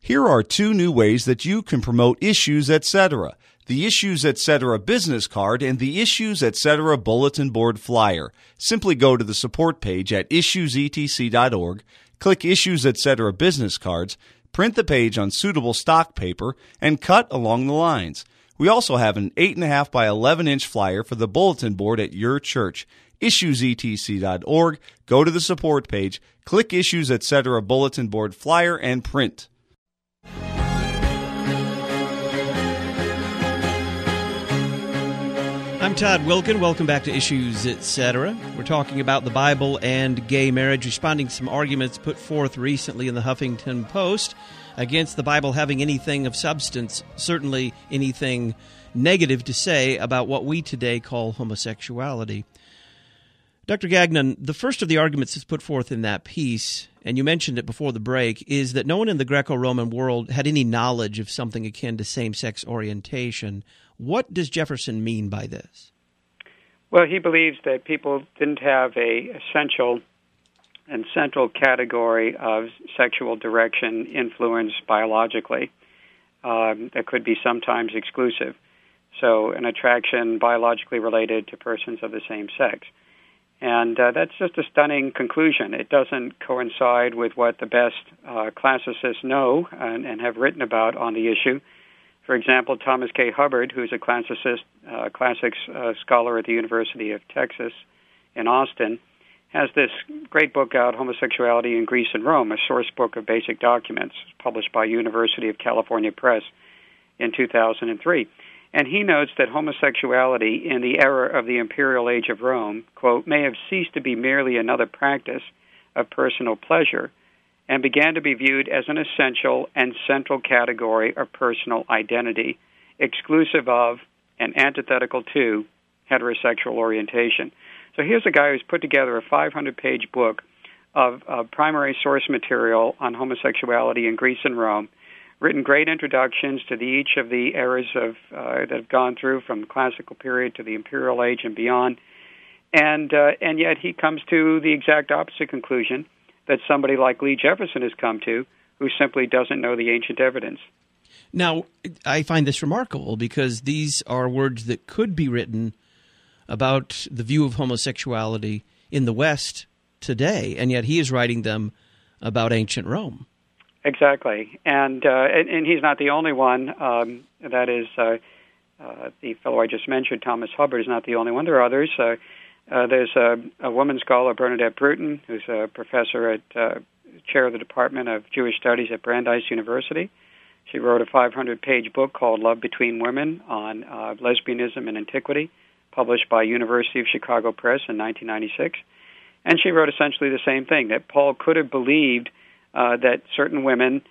Here are 2 new ways that you can promote Issues Etc. The Issues Etc. business card and the Issues Etc. bulletin board flyer. Simply go to the support page at issuesetc.org, click Issues Etc. business cards, print the page on suitable stock paper, and cut along the lines. We also have an 8.5 by 11-inch flyer for the bulletin board at your church. issuesetc.org, go to the support page, click Issues Etc. bulletin board flyer, and print. I'm Todd Wilkin. Welcome back to Issues Etc. We're talking about the Bible and gay marriage, responding to some arguments put forth recently in the Huffington Post against the Bible having anything of substance, certainly anything negative to say about what we today call homosexuality. Dr. Gagnon, the first of the arguments that's put forth in that piece, and you mentioned it before the break, is that no one in the Greco-Roman world had any knowledge of something akin to same-sex orientation. What does Jefferson mean by this? Well, he believes that people didn't have a essential and central category of sexual direction influenced biologically that could be sometimes exclusive. So an attraction biologically related to persons of the same sex. And that's just a stunning conclusion. It doesn't coincide with what the best classicists know and have written about on the issue. For example, Thomas K. Hubbard, who's a classics scholar at the University of Texas in Austin, has this great book out, Homosexuality in Greece and Rome, a source book of basic documents, published by University of California Press in 2003. And he notes that homosexuality in the era of the imperial age of Rome, quote, may have ceased to be merely another practice of personal pleasure and began to be viewed as an essential and central category of personal identity, exclusive of and antithetical to heterosexual orientation. So here's a guy who's put together a 500-page book of primary source material on homosexuality in Greece and Rome, written great introductions to each of the eras of that have gone through from the classical period to the imperial age and beyond, and yet he comes to the exact opposite conclusion that somebody like Lee Jefferson has come to, who simply doesn't know the ancient evidence. Now, I find this remarkable because these are words that could be written about the view of homosexuality in the West today, and yet he is writing them about ancient Rome. Exactly, and he's not the only one. That is, the fellow I just mentioned, Thomas Hubbard, is not the only one. There are others. There's a woman scholar, Bernadette Bruton, who's a professor at chair of the Department of Jewish Studies at Brandeis University. She wrote a 500-page book called Love Between Women on lesbianism and antiquity, published by University of Chicago Press in 1996. And she wrote essentially the same thing, that Paul could have believed that certain women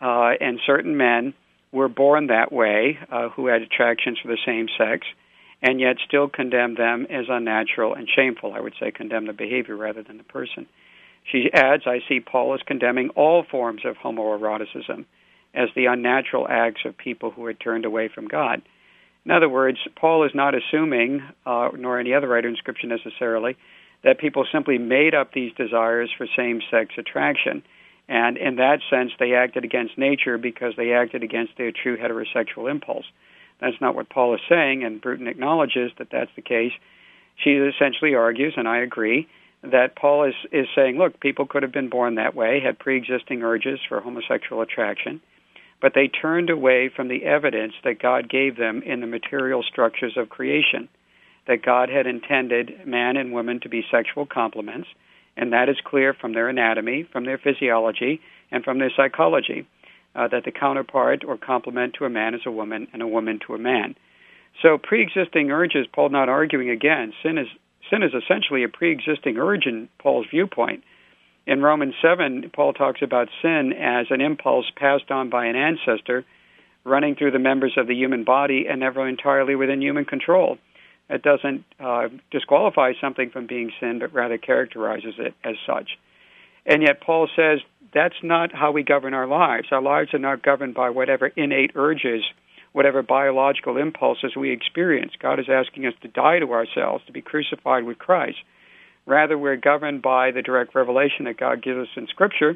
and certain men were born that way, who had attractions for the same sex, and yet still condemn them as unnatural and shameful. I would say condemn the behavior rather than the person. She adds, I see Paul as condemning all forms of homoeroticism as the unnatural acts of people who had turned away from God. In other words, Paul is not assuming, nor any other writer in Scripture necessarily, that people simply made up these desires for same-sex attraction. And in that sense, they acted against nature because they acted against their true heterosexual impulse. That's not what Paul is saying, and Bruton acknowledges that that's the case. She essentially argues, and I agree, that Paul is saying, look, people could have been born that way, had pre-existing urges for homosexual attraction, but they turned away from the evidence that God gave them in the material structures of creation, that God had intended man and woman to be sexual complements, and that is clear from their anatomy, from their physiology, and from their psychology, that the counterpart or complement to a man is a woman and a woman to a man. So pre-existing urges, Paul not arguing again, sin is essentially a pre-existing urge in Paul's viewpoint. In Romans 7, Paul talks about sin as an impulse passed on by an ancestor running through the members of the human body and never entirely within human control. It doesn't disqualify something from being sin, but rather characterizes it as such. And yet Paul says that's not how we govern our lives. Our lives are not governed by whatever innate urges, whatever biological impulses we experience. God is asking us to die to ourselves, to be crucified with Christ. Rather, we're governed by the direct revelation that God gives us in Scripture,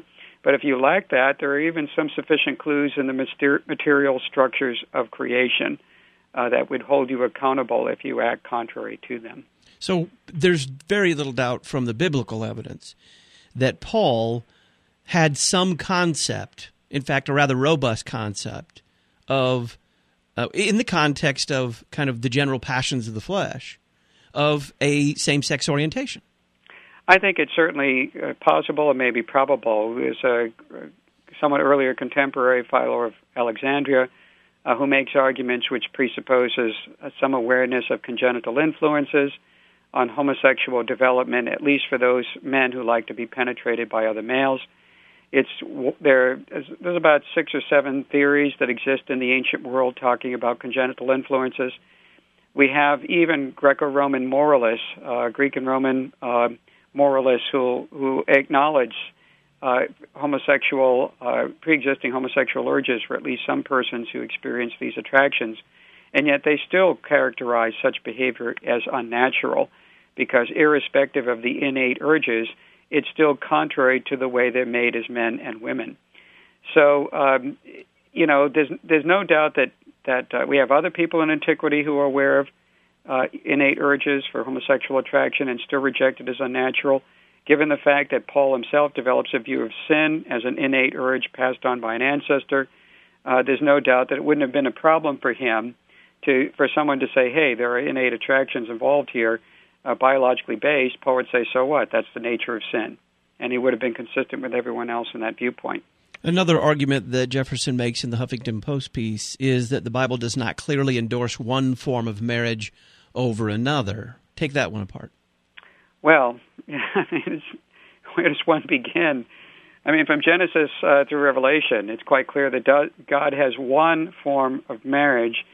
But if you lack that, there are even some sufficient clues in the material structures of creation that would hold you accountable if you act contrary to them. So there's very little doubt from the biblical evidence that Paul had some concept, in fact, a rather robust concept, of, in the context of kind of the general passions of the flesh, of a same-sex orientation. I think it's certainly possible and maybe probable. There's a somewhat earlier contemporary, Philo of Alexandria, who makes arguments which presupposes some awareness of congenital influences on homosexual development, at least for those men who like to be penetrated by other males. There's about 6 or 7 theories that exist in the ancient world talking about congenital influences. We have even Greco-Roman moralists, Greek and Roman moralists who acknowledge pre-existing homosexual urges for at least some persons who experience these attractions, and yet they still characterize such behavior as unnatural, because irrespective of the innate urges, it's still contrary to the way they're made as men and women. So, there's no doubt that we have other people in antiquity who are aware of innate urges for homosexual attraction and still reject it as unnatural. Given the fact that Paul himself develops a view of sin as an innate urge passed on by an ancestor, there's no doubt that it wouldn't have been a problem for him for someone to say, hey, there are innate attractions involved here, biologically based. Paul would say, so what? That's the nature of sin. And he would have been consistent with everyone else in that viewpoint. Another argument that Jefferson makes in the Huffington Post piece is that the Bible does not clearly endorse one form of marriage over another. Take that one apart. Well, where does one begin? I mean, from Genesis through Revelation, it's quite clear that God has one form of marriage.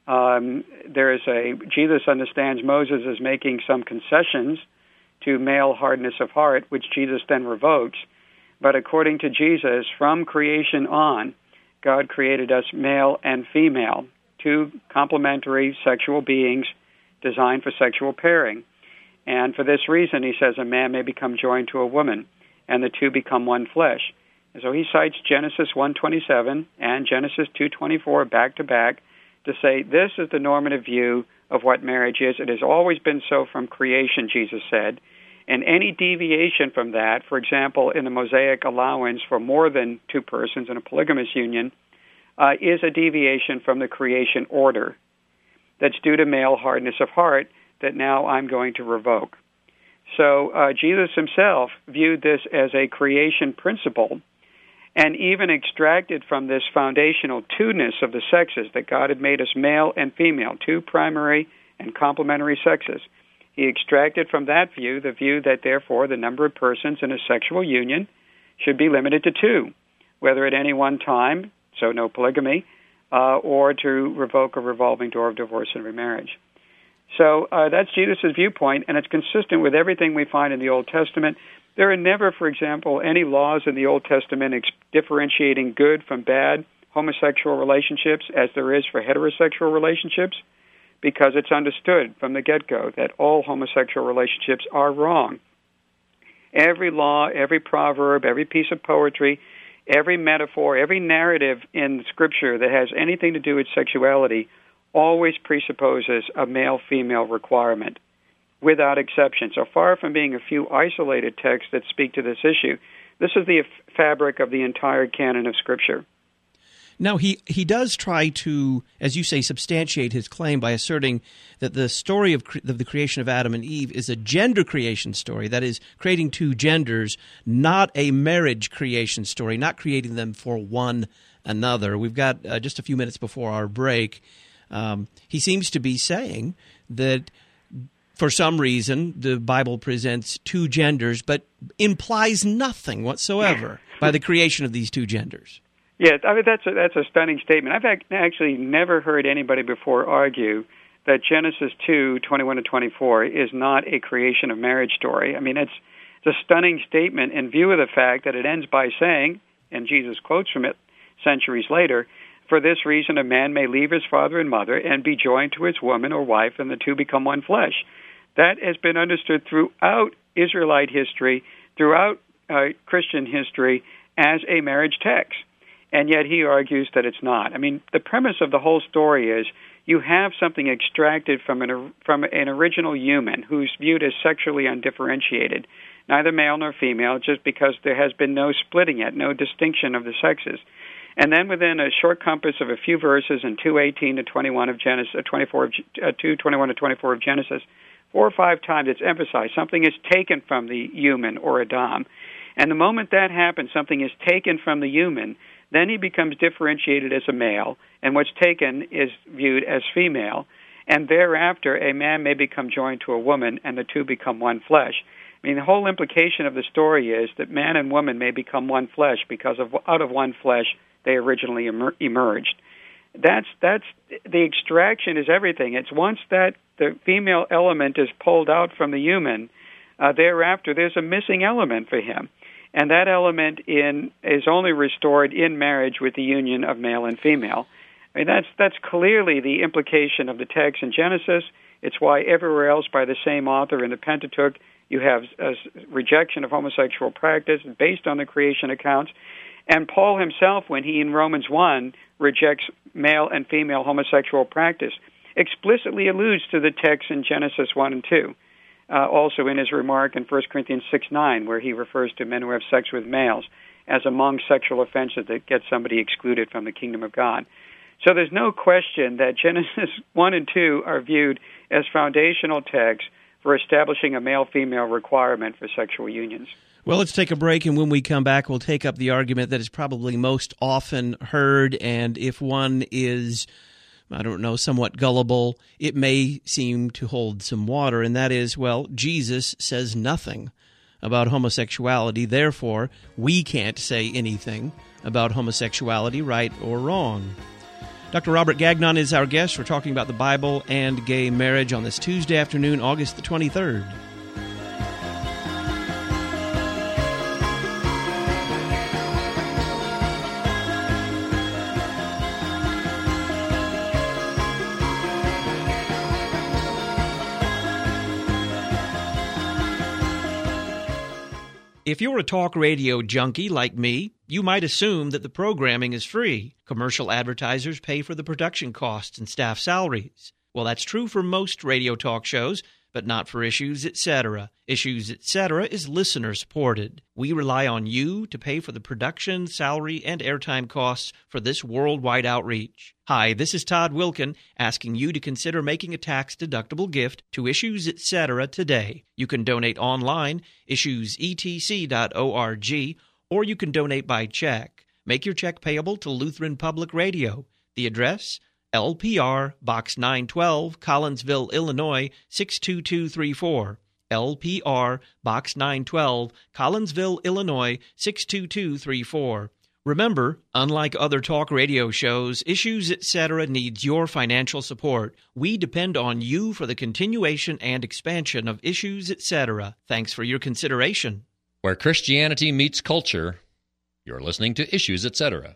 Jesus understands Moses as making some concessions to male hardness of heart, which Jesus then revokes. But according to Jesus, from creation on, God created us male and female, two complementary sexual beings designed for sexual pairing. And for this reason, he says, a man may become joined to a woman, and the two become one flesh. And so he cites Genesis 1:27 and Genesis 2:24 back to back to say this is the normative view of what marriage is. It has always been so from creation, Jesus said. And any deviation from that, for example, in the Mosaic allowance for more than two persons in a polygamous union, is a deviation from the creation order that's due to male hardness of heart that now I'm going to revoke. So Jesus himself viewed this as a creation principle and even extracted from this foundational two-ness of the sexes that God had made us male and female, two primary and complementary sexes. He extracted from that view the view that, therefore, the number of persons in a sexual union should be limited to two, whether at any one time, so no polygamy, or to revoke a revolving door of divorce and remarriage. So that's Jesus' viewpoint, and it's consistent with everything we find in the Old Testament. There are never, for example, any laws in the Old Testament differentiating good from bad homosexual relationships as there is for heterosexual relationships, because it's understood from the get-go that all homosexual relationships are wrong. Every law, every proverb, every piece of poetry, every metaphor, every narrative in Scripture that has anything to do with sexuality always presupposes a male-female requirement, without exception. So far from being a few isolated texts that speak to this issue, this is the fabric of the entire canon of Scripture. Now, he does try to, as you say, substantiate his claim by asserting that the story of the creation of Adam and Eve is a gender creation story, that is, creating two genders, not a marriage creation story, not creating them for one another. We've got just a few minutes before our break. He seems to be saying that for some reason the Bible presents two genders, but implies nothing whatsoever by the creation of these two genders. Yes, I mean that's a stunning statement. I've actually never heard anybody before argue that Genesis 2:21-24 is not a creation of marriage story. I mean, it's a stunning statement in view of the fact that it ends by saying, and Jesus quotes from it centuries later, for this reason a man may leave his father and mother and be joined to his woman or wife, and the two become one flesh. That has been understood throughout Israelite history, throughout Christian history, as a marriage text. And yet he argues that it's not. I mean, the premise of the whole story is you have something extracted from an original human who's viewed as sexually undifferentiated, neither male nor female, just because there has been no splitting yet, no distinction of the sexes. And then within a short compass of a few verses in 2:18 to 21 of Genesis, 2:21 to 24 of Genesis, 4 or 5 times it's emphasized something is taken from the human or Adam. And the moment that happens, something is taken from the human, then he becomes differentiated as a male, and what's taken is viewed as female. And thereafter, a man may become joined to a woman, and the two become one flesh. I mean, the whole implication of the story is that man and woman may become one flesh because out of one flesh they originally emerged. That's the extraction is everything. It's once that the female element is pulled out from the human, thereafter there's a missing element for him. And that element is only restored in marriage with the union of male and female. I mean, that's clearly the implication of the text in Genesis. It's why everywhere else by the same author in the Pentateuch you have a rejection of homosexual practice based on the creation accounts. And Paul himself, when he in Romans 1 rejects male and female homosexual practice, explicitly alludes to the text in Genesis 1 and 2. Also in his remark in 1 Corinthians 6:9, where he refers to men who have sex with males as among sexual offenses that get somebody excluded from the kingdom of God. So there's no question that Genesis 1 and 2 are viewed as foundational texts for establishing a male-female requirement for sexual unions. Well, let's take a break, and when we come back, we'll take up the argument that is probably most often heard, and if one is, I don't know, somewhat gullible, it may seem to hold some water, and that is, well, Jesus says nothing about homosexuality, therefore we can't say anything about homosexuality, right or wrong. Dr. Robert Gagnon is our guest. We're talking about the Bible and gay marriage on this Tuesday afternoon, August the 23rd. If you're a talk radio junkie like me, you might assume that the programming is free. Commercial advertisers pay for the production costs and staff salaries. Well, that's true for most radio talk shows, but not for Issues, Etc. Issues, Etc. is listener-supported. We rely on you to pay for the production, salary, and airtime costs for this worldwide outreach. Hi, this is Todd Wilkin, asking you to consider making a tax-deductible gift to Issues, Etc. today. You can donate online, issuesetc.org, or you can donate by check. Make your check payable to Lutheran Public Radio. The address? LPR, Box 912, Collinsville, Illinois, 62234. LPR, Box 912, Collinsville, Illinois, 62234. Remember, unlike other talk radio shows, Issues, Etc. needs your financial support. We depend on you for the continuation and expansion of Issues, Etc. Thanks for your consideration. Where Christianity meets culture, you're listening to Issues, Etc.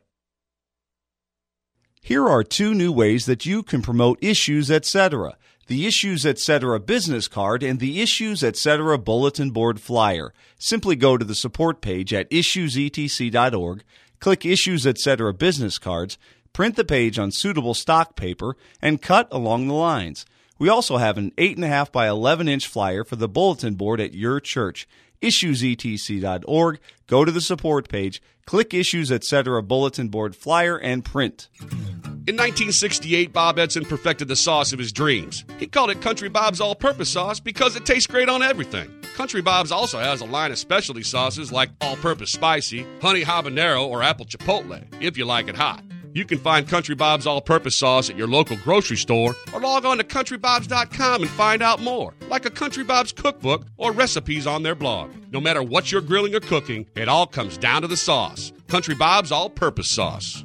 Here are 2 new ways that you can promote Issues, Etc. The Issues, Etc. business card and the Issues, Etc. bulletin board flyer. Simply go to the support page at issuesetc.org, click Issues, Etc. business cards, print the page on suitable stock paper, and cut along the lines. We also have an 8.5 by 11-inch flyer for the bulletin board at your church. issuesetc.org, go to the support page, click Issues, Etc. bulletin board flyer, and print. In 1968, Bob Edson perfected the sauce of his dreams. He called it Country Bob's All-Purpose Sauce because it tastes great on everything. Country Bob's also has a line of specialty sauces like All-Purpose Spicy, Honey Habanero, or Apple Chipotle, if you like it hot. You can find Country Bob's All-Purpose Sauce at your local grocery store or log on to CountryBobs.com and find out more, like a Country Bob's cookbook or recipes on their blog. No matter what you're grilling or cooking, it all comes down to the sauce. Country Bob's All-Purpose Sauce.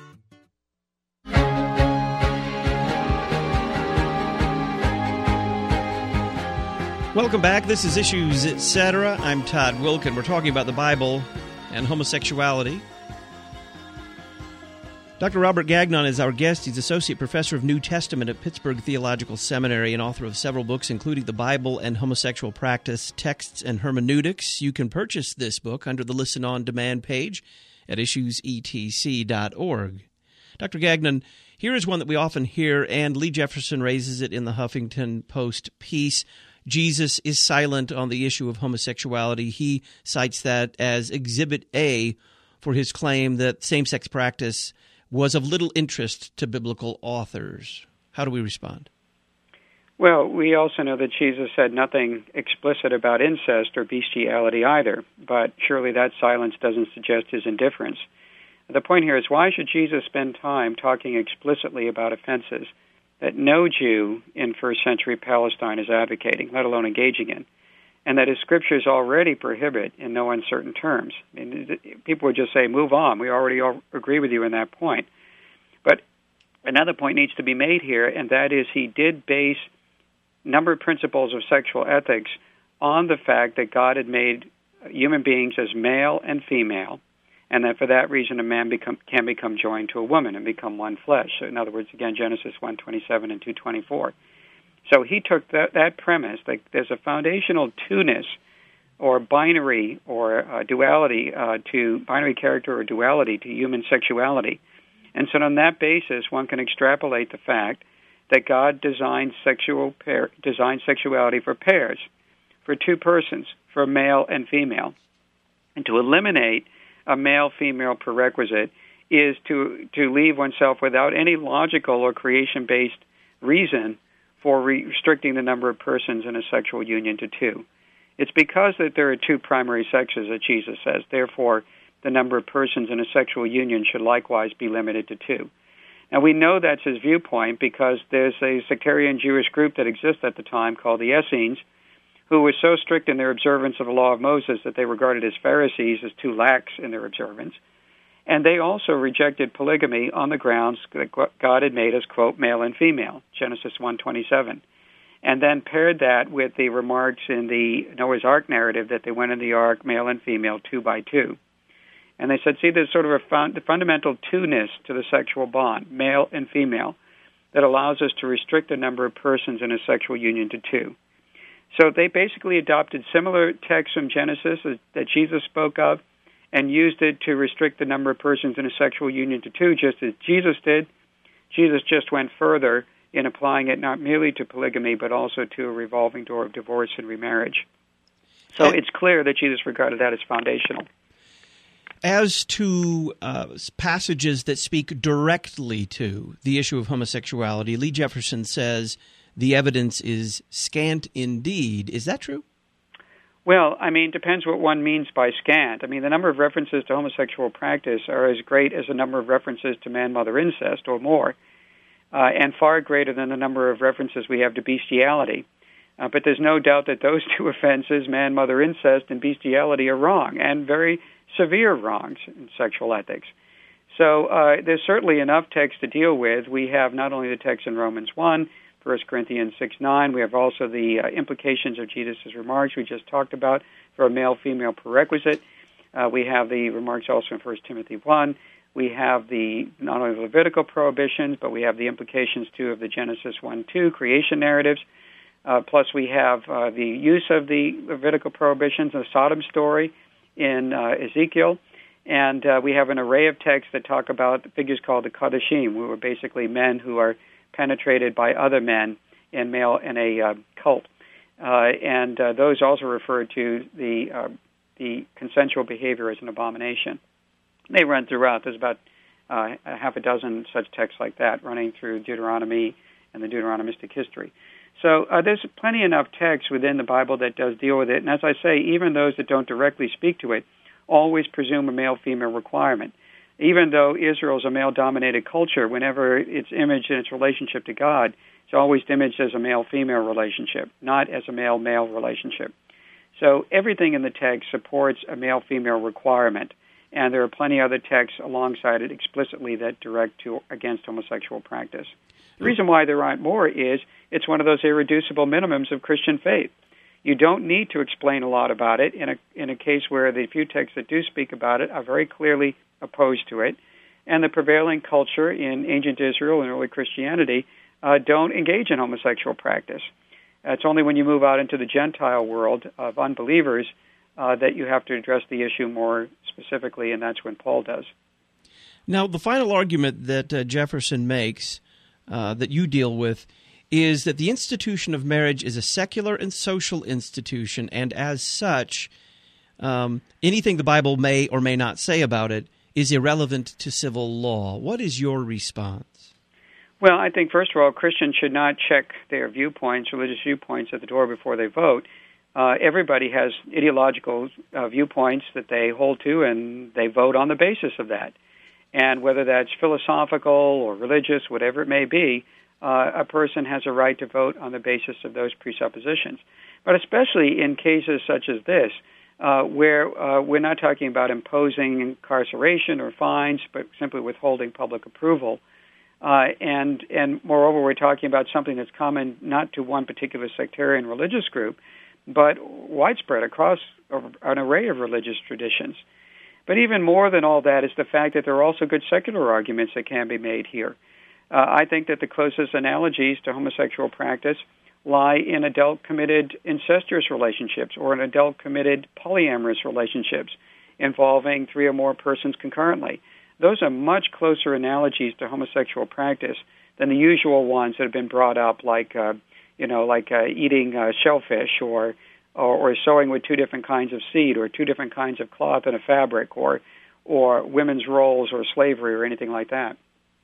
Welcome back. This is Issues, Etc. I'm Todd Wilkin. We're talking about the Bible and homosexuality. Dr. Robert Gagnon is our guest. He's Associate Professor of New Testament at Pittsburgh Theological Seminary and author of several books, including The Bible and Homosexual Practice, Texts and Hermeneutics. You can purchase this book under the Listen On Demand page at issuesetc.org. Dr. Gagnon, here is one that we often hear, and Lee Jefferson raises it in the Huffington Post piece. Jesus is silent on the issue of homosexuality. He cites that as Exhibit A for his claim that same-sex practice was of little interest to biblical authors. How do we respond? Well, we also know that Jesus said nothing explicit about incest or bestiality either, but surely that silence doesn't suggest his indifference. The point here is, why should Jesus spend time talking explicitly about offenses that no Jew in first century Palestine is advocating, let alone engaging in, and that his scriptures already prohibit in no uncertain terms? I mean, people would just say, move on. We already agree with you on that point. But another point needs to be made here, and that is he did base a number of principles of sexual ethics on the fact that God had made human beings as male and female, and that for that reason a man can become joined to a woman and become one flesh. So in other words, again, Genesis 1:27 and 2:24. So he took that premise, that there's a foundational two-ness or binary or duality binary character or duality to human sexuality. And so on that basis, one can extrapolate the fact that God designed sexuality for pairs, for two persons, for male and female. And to eliminate a male-female prerequisite is to leave oneself without any logical or creation-based reason for restricting the number of persons in a sexual union to two. It's because that there are two primary sexes that Jesus says. Therefore, the number of persons in a sexual union should likewise be limited to two. And we know that's his viewpoint because there's a sectarian Jewish group that exists at the time called the Essenes, who were so strict in their observance of the law of Moses that they regarded as Pharisees as too lax in their observance. And they also rejected polygamy on the grounds that God had made us, quote, male and female, Genesis 1:27. And then paired that with the remarks in the Noah's Ark narrative that they went in the ark, male and female, 2 by 2. And they said, see, there's sort of the fundamental two-ness to the sexual bond, male and female, that allows us to restrict the number of persons in a sexual union to two. So they basically adopted similar texts from Genesis that Jesus spoke of and used it to restrict the number of persons in a sexual union to two, just as Jesus did. Jesus just went further in applying it not merely to polygamy, but also to a revolving door of divorce and remarriage. So it's clear that Jesus regarded that as foundational. As to passages that speak directly to the issue of homosexuality, Lee Jefferson says the evidence is scant indeed. Is that true? Well, I mean, depends what one means by scant. I mean, the number of references to homosexual practice are as great as the number of references to man-mother incest or more, and far greater than the number of references we have to bestiality. But there's no doubt that those two offenses, man-mother incest and bestiality, are wrong, and very severe wrongs in sexual ethics. So there's certainly enough text to deal with. We have not only the text in Romans 1, 1 Corinthians 6:9, we have also the implications of Jesus' remarks we just talked about for a male-female prerequisite. We have the remarks also in 1 Timothy 1. We have not only the Levitical prohibitions, but we have the implications, too, of the Genesis 1-2 creation narratives. Plus we have the use of the Levitical prohibitions, the Sodom story in Ezekiel. And we have an array of texts that talk about figures called the Kadashim, who are basically men who are penetrated by other men in a cult. And those also refer to the consensual behavior as an abomination. They run throughout. There's about a half a dozen such texts like that running through Deuteronomy and the Deuteronomistic history. So there's plenty enough text within the Bible that does deal with it. And as I say, even those that don't directly speak to it always presume a male-female requirement. Even though Israel is a male-dominated culture, whenever it's imaged in its relationship to God, it's always imaged as a male-female relationship, not as a male-male relationship. So everything in the text supports a male-female requirement, and there are plenty of other texts alongside it explicitly that direct against homosexual practice. The reason why there aren't more is it's one of those irreducible minimums of Christian faith. You don't need to explain a lot about it in a case where the few texts that do speak about it are very clearly opposed to it. and the prevailing culture in ancient Israel and early Christianity don't engage in homosexual practice. It's only when you move out into the Gentile world of unbelievers that you have to address the issue more specifically, and that's when Paul does. Now, the final argument that Jefferson makes, that you deal with, is that the institution of marriage is a secular and social institution, and as such, anything the Bible may or may not say about it is irrelevant to civil law. What is your response? Well, I think, first of all, Christians should not check their viewpoints, religious viewpoints, at the door before they vote. Everybody has ideological viewpoints that they hold to, and they vote on the basis of that. And whether that's philosophical or religious, whatever it may be, a person has a right to vote on the basis of those presuppositions. But especially in cases such as this, where we're not talking about imposing incarceration or fines, but simply withholding public approval. And moreover, we're talking about something that's common not to one particular sectarian religious group, but widespread across an array of religious traditions. But even more than all that is the fact that there are also good secular arguments that can be made here. I think that the closest analogies to homosexual practice lie in adult-committed incestuous relationships or in adult-committed polyamorous relationships involving 3 or more persons concurrently. Those are much closer analogies to homosexual practice than the usual ones that have been brought up, like eating shellfish or sewing with 2 different kinds of seed or 2 different kinds of cloth in a fabric or women's roles or slavery or anything like that.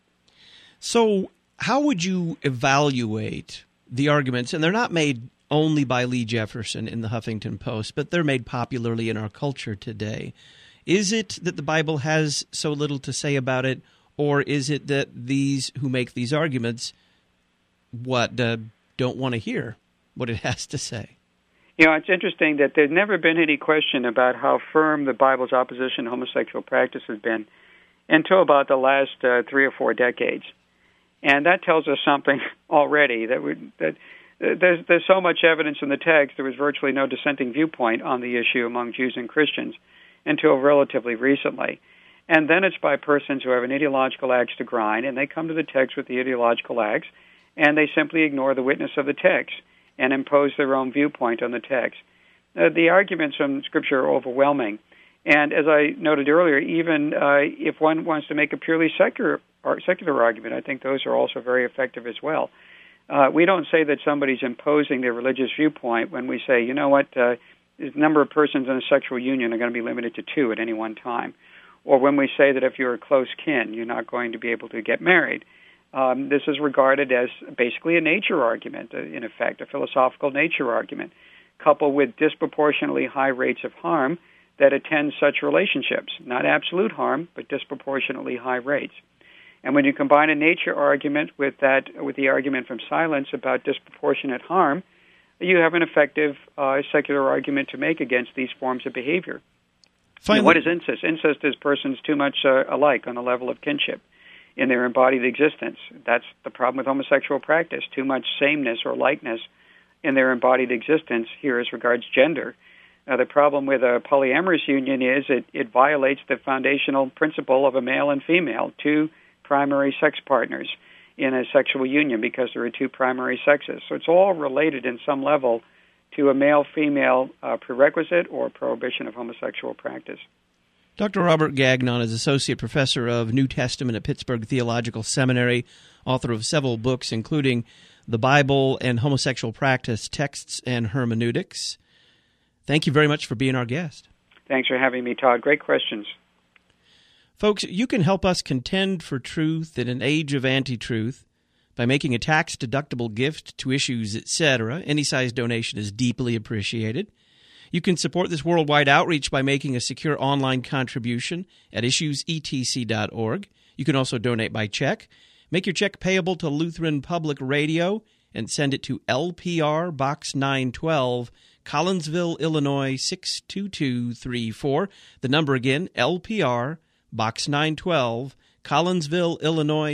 So how would you evaluate the arguments? And they're not made only by Lee Jefferson in the Huffington Post, but they're made popularly in our culture today. Is it that the Bible has so little to say about it, or is it that these who make these arguments don't want to hear what it has to say? You know, it's interesting that there's never been any question about how firm the Bible's opposition to homosexual practice has been until about the last 3 or 4 decades. And that tells us something already, that there's so much evidence in the text. There was virtually no dissenting viewpoint on the issue among Jews and Christians until relatively recently. And then it's by persons who have an ideological axe to grind, and they come to the text with the ideological axe, and they simply ignore the witness of the text and impose their own viewpoint on the text. The arguments from Scripture are overwhelming. And as I noted earlier, even if one wants to make a purely secular argument, I think those are also very effective as well. We don't say that somebody's imposing their religious viewpoint when we say, you know what, the number of persons in a sexual union are going to be limited to 2 at any one time. Or when we say that if you're a close kin, you're not going to be able to get married. This is regarded as basically a nature argument, in effect, a philosophical nature argument, coupled with disproportionately high rates of harm that attend such relationships. Not absolute harm, but disproportionately high rates. And when you combine a nature argument with the argument from silence about disproportionate harm, you have an effective secular argument to make against these forms of behavior. Finally, what is incest? Incest is persons too much alike on the level of kinship in their embodied existence. That's the problem with homosexual practice, too much sameness or likeness in their embodied existence here as regards gender. The problem with a polyamorous union is it violates the foundational principle of a male and female, 2 primary sex partners in a sexual union because there are 2 primary sexes. So it's all related in some level to a male-female prerequisite or prohibition of homosexual practice. Dr. Robert Gagnon is Associate Professor of New Testament at Pittsburgh Theological Seminary, author of several books, including The Bible and Homosexual Practice, Texts and Hermeneutics. Thank you very much for being our guest. Thanks for having me, Todd. Great questions. Folks, you can help us contend for truth in an age of anti-truth by making a tax-deductible gift to Issues, etc. Any size donation is deeply appreciated. You can support this worldwide outreach by making a secure online contribution at issuesetc.org. You can also donate by check. Make your check payable to Lutheran Public Radio and send it to LPR Box 912, Collinsville, Illinois 62234. The number again, LPR Box 912, Collinsville, Illinois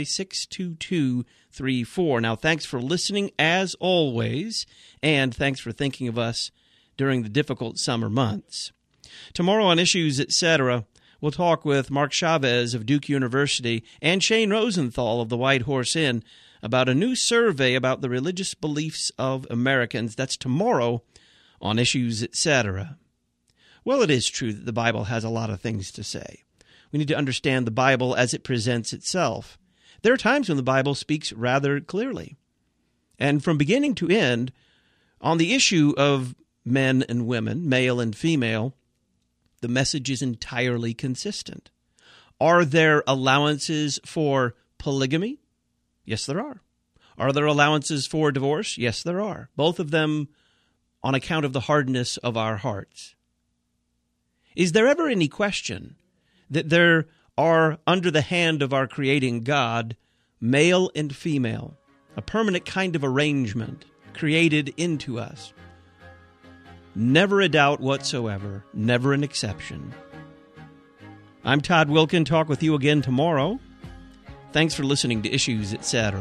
62234. Now, thanks for listening as always, and thanks for thinking of us during the difficult summer months. Tomorrow on Issues, etc., We'll talk with Mark Chavez of Duke University and Shane Rosenthal of the White Horse Inn about a new survey about the religious beliefs of Americans. That's tomorrow on Issues, Etc. Well, it is true that the Bible has a lot of things to say. We need to understand the Bible as it presents itself. There are times when the Bible speaks rather clearly. And from beginning to end, on the issue of men and women, male and female, the message is entirely consistent. Are there allowances for polygamy? Yes, there are. Are there allowances for divorce? Yes, there are. Both of them on account of the hardness of our hearts. Is there ever any question that there are, under the hand of our creating God, male and female, a permanent kind of arrangement created into us? Never a doubt whatsoever, never an exception. I'm Todd Wilkin. Talk with you again tomorrow. Thanks for listening to Issues, Etc.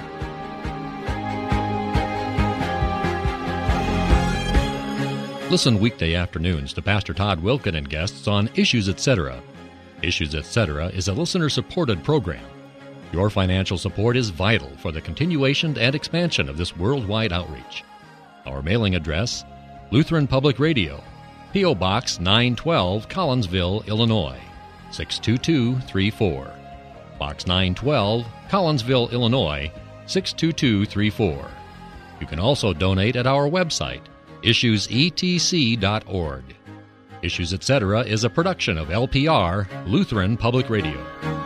Listen weekday afternoons to Pastor Todd Wilkin and guests on Issues, Etc. Issues, Etc. is a listener-supported program. Your financial support is vital for the continuation and expansion of this worldwide outreach. Our mailing address, Lutheran Public Radio, P.O. Box 912, Collinsville, Illinois, 62234. Box 912, Collinsville, Illinois, 62234. You can also donate at our website, issuesetc.org. Issues, Etc. is a production of LPR, Lutheran Public Radio.